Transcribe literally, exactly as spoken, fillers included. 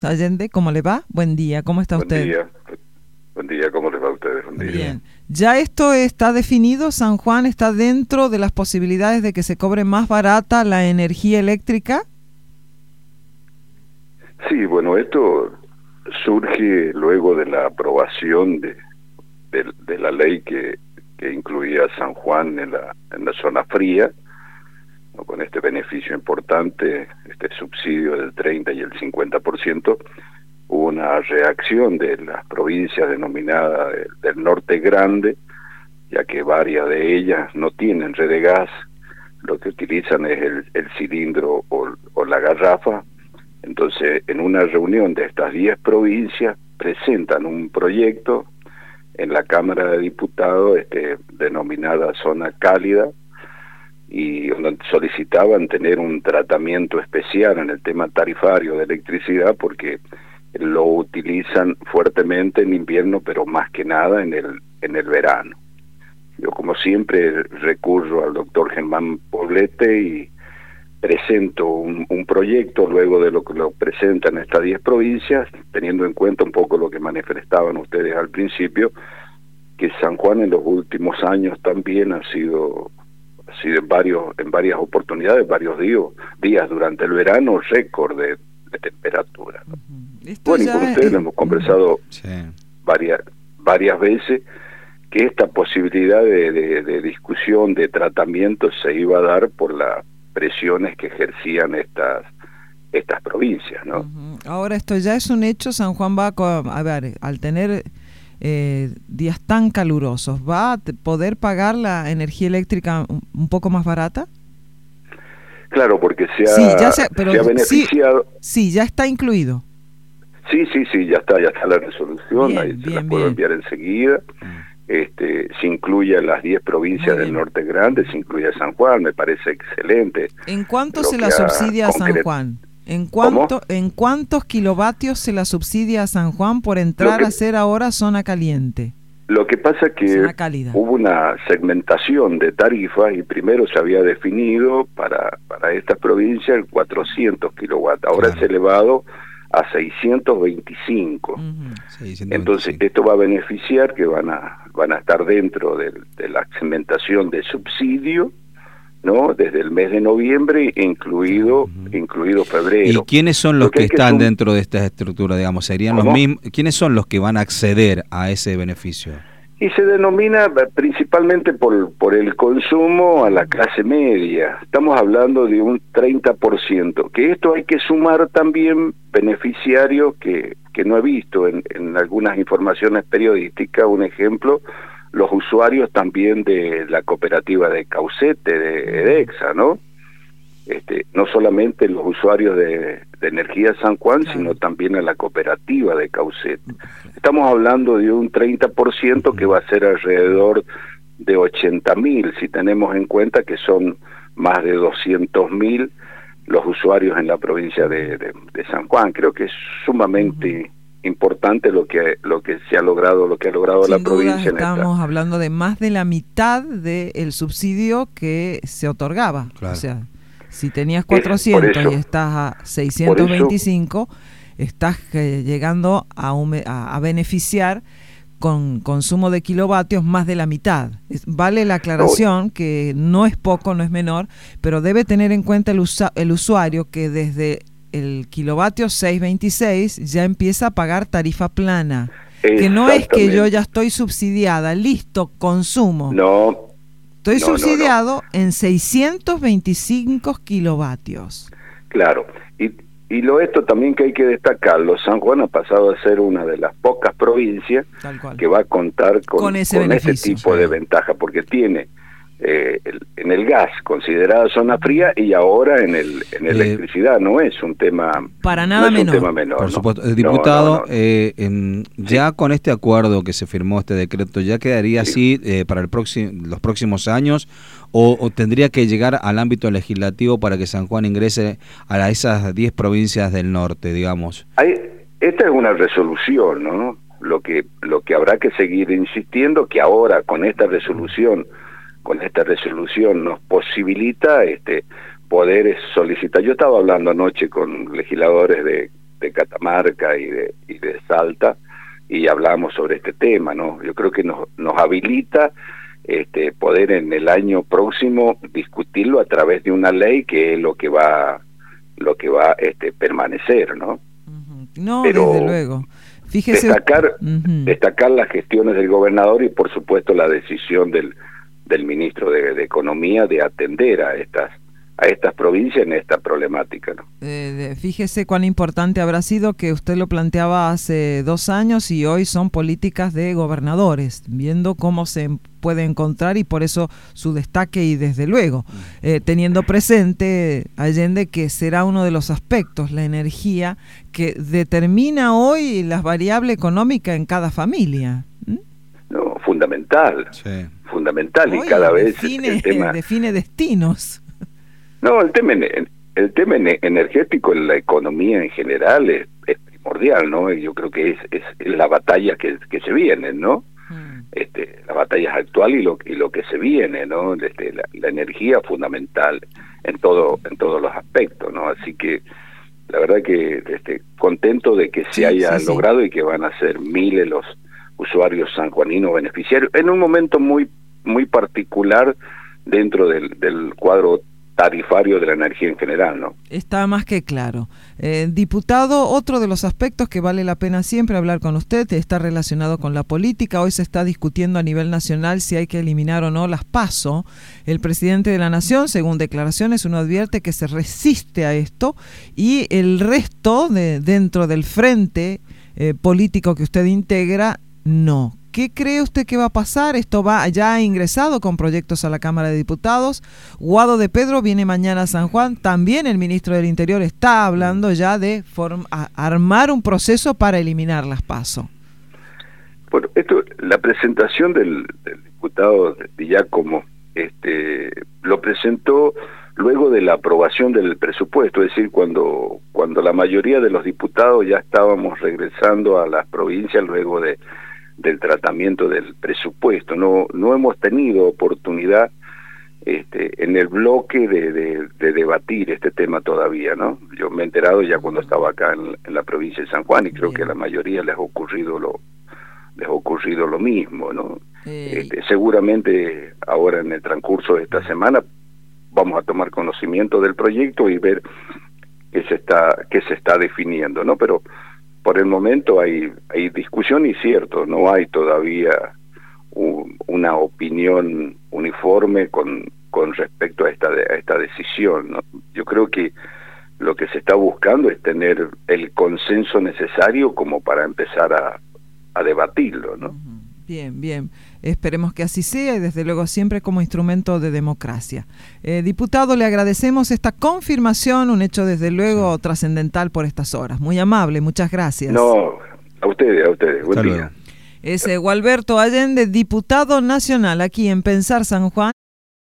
Allende, ¿cómo le va? Buen día, ¿cómo está Buen usted? Día. Buen día, ¿cómo les va a ustedes? Buen día. Bien. ¿Ya esto está definido? ¿San Juan está dentro de las posibilidades de que se cobre más barata la energía eléctrica? Sí, bueno, esto surge luego de la aprobación de, de, de la ley que, que incluía a San Juan en la, en la zona fría, ¿no? Con este beneficio importante, este subsidio del treinta y el cincuenta por ciento, hubo una reacción de las provincias denominadas de, del norte grande, ya que varias de ellas no tienen red de gas, lo que utilizan es el, el cilindro o, o la garrafa. Entonces, en una reunión de estas diez provincias, presentan un proyecto en la Cámara de Diputados, este, denominada Zona Cálida, y donde solicitaban tener un tratamiento especial en el tema tarifario de electricidad, porque lo utilizan fuertemente en invierno, pero más que nada en el, en el verano. Yo, como siempre, recurro al doctor Germán Poblete y presento un, un proyecto luego de lo que lo presentan estas diez provincias, teniendo en cuenta un poco lo que manifestaban ustedes al principio, que San Juan en los últimos años también ha sido, ha sido en, varios, en varias oportunidades, varios días, días durante el verano, récord de, de temperatura. Uh-huh. Bueno, y con ustedes lo hemos conversado sí. varias, varias veces, que esta posibilidad de, de, de discusión, de tratamiento, se iba a dar por las presiones que ejercían estas estas provincias, ¿no? Uh-huh. Ahora, esto ya es un hecho. San Juan va a, a ver, al tener eh, días tan calurosos, ¿va a poder pagar la energía eléctrica un, un poco más barata? Claro, porque se ha, sí, ya se, pero se ha beneficiado. Sí, sí, ya está incluido. Sí, sí, sí, ya está, ya está la resolución, bien, ahí se bien, las puedo bien. enviar enseguida. Este, se incluye a las diez provincias del norte grande, se incluye a San Juan, me parece excelente. ¿En cuánto se la subsidia a San Juan? ¿En cuánto, ¿En cuántos kilovatios se la subsidia a San Juan por entrar que, a ser ahora zona caliente? Lo que pasa es que hubo una segmentación de tarifas y primero se había definido para, para estas provincias el cuatrocientos kilowatts, ahora claro. es elevado a seiscientos veinticinco. Uh-huh. seiscientos veinticinco. Entonces esto va a beneficiar que van a van a estar dentro de, de la segmentación de subsidio, ¿no? Desde el mes de noviembre, incluido uh-huh. incluido febrero. ¿Y quiénes son los que, que están que dentro de esta estructura, digamos? ¿Serían ¿Cómo? los mismos? ¿Quiénes son los que van a acceder a ese beneficio? Y se denomina principalmente por, por el consumo a la clase media. Estamos hablando de un treinta por ciento, que esto hay que sumar también beneficiarios que, que no he visto en, en algunas informaciones periodísticas. Un ejemplo, los usuarios también de la cooperativa de Caucete, de Edexsa, ¿no? Este, no solamente los usuarios de, de Energía San Juan, claro. sino también a la cooperativa de Caucete. Estamos hablando de un treinta por ciento que va a ser alrededor de ochenta mil, si tenemos en cuenta que son más de doscientos mil los usuarios en la provincia de, de, de San Juan. Creo que es sumamente uh-huh. importante lo que lo que se ha logrado, lo que ha logrado Sin la duda, provincia. Estamos en esta. hablando de más de la mitad del subsidio que se otorgaba. Claro. O sea, si tenías cuatrocientos eso, y estás a seiscientos veinticinco, estás eh, llegando a, un, a, a beneficiar con consumo de kilovatios más de la mitad. Es, vale la aclaración no. que no es poco, no es menor, pero debe tener en cuenta el, usa, el usuario que desde el kilovatio seis veintiséis ya empieza a pagar tarifa plana. Que no es que yo ya estoy subsidiada, listo, consumo. No. Estoy no, subsidiado no, no. en seiscientos veinticinco kilovatios. Claro, y, y lo esto también que hay que destacarlo, San Juan ha pasado a ser una de las pocas provincias que va a contar con, con ese con este tipo sí. de ventaja, porque tiene eh, el, en el gas considerada zona fría y ahora en el en eh, electricidad. No es un tema para nada no es menor. Un tema menor. Por ¿no? supuesto, el diputado, no, no, no. Eh, en, ya sí. con este acuerdo que se firmó, este decreto, ¿ya quedaría sí. así eh, para el próximo, los próximos años o, o tendría que llegar al ámbito legislativo para que San Juan ingrese a esas diez provincias del norte, digamos? Hay, esta es una resolución, ¿no? Lo que lo que habrá que seguir insistiendo, que ahora con esta resolución con esta resolución nos posibilita este poder solicitar. Yo estaba hablando anoche con legisladores de, de Catamarca y de, y de Salta, y hablamos sobre este tema, ¿no? Yo creo que nos, nos habilita este, poder en el año próximo discutirlo a través de una ley que es lo que va lo que va este, permanecer, ¿no? No, Pero desde luego. Fíjese, destacar, uh-huh. destacar las gestiones del gobernador y por supuesto la decisión del, del ministro de, de Economía de atender a estas a estas provincias en esta problemática, ¿no? Eh, fíjese cuán importante habrá sido que usted lo planteaba hace dos años y hoy son políticas de gobernadores, viendo cómo se puede encontrar y por eso su destaque y desde luego, eh, teniendo presente, Allende, que será uno de los aspectos, la energía, que determina hoy las variables económicas en cada familia. ¿Mm? No, fundamental, sí. fundamental hoy y cada vez define, el tema... define destinos. No, el tema el tema energético en la economía en general es, es primordial, ¿no? Yo creo que es, es, es la batalla que, que se viene, ¿no? Mm. Este, la batalla actual y lo y lo que se viene, ¿no? Este, la, la energía fundamental en todo en todos los aspectos, ¿no? Así que la verdad que este, contento de que se sí, haya sí, logrado sí. y que van a ser miles los usuarios sanjuaninos beneficiarios en un momento muy muy particular dentro del, del cuadro tarifario de la energía en general, ¿no? Está más que claro. Eh, diputado, otro de los aspectos que vale la pena siempre hablar con usted está relacionado con la política. Hoy se está discutiendo a nivel nacional si hay que eliminar o no las PASO. El presidente de la Nación, según declaraciones, uno advierte que se resiste a esto y el resto de dentro del frente eh, político que usted integra, no. ¿Qué cree usted que va a pasar? Esto va ya ingresado con proyectos a la Cámara de Diputados. Guado de Pedro viene mañana a San Juan. También el ministro del Interior está hablando ya de form- armar un proceso para eliminar las PASO. Bueno, esto, la presentación del, del diputado Di Giacomo, este, lo presentó luego de la aprobación del presupuesto, es decir, cuando cuando la mayoría de los diputados ya estábamos regresando a las provincias luego de del tratamiento del presupuesto. No no hemos tenido oportunidad este, en el bloque de, de, de debatir este tema todavía, ¿no? Yo me he enterado ya cuando estaba acá en, en la provincia de San Juan y creo Bien. que a la mayoría les ha ocurrido lo les ha ocurrido lo mismo, ¿no? Este, seguramente ahora en el transcurso de esta semana vamos a tomar conocimiento del proyecto y ver qué se está qué se está definiendo, ¿no? Pero por el momento hay hay discusión y cierto, no hay todavía un, una opinión uniforme con con respecto a esta a esta decisión, ¿no? Yo creo que lo que se está buscando es tener el consenso necesario como para empezar a, a debatirlo, ¿no? Bien, bien. Esperemos que así sea y desde luego siempre como instrumento de democracia. Eh, diputado, le agradecemos esta confirmación, un hecho desde luego sí. trascendental por estas horas. Muy amable, muchas gracias. No, a ustedes, a ustedes. Buen día. Es eh, Gualberto Allende, diputado nacional aquí en Pensar San Juan.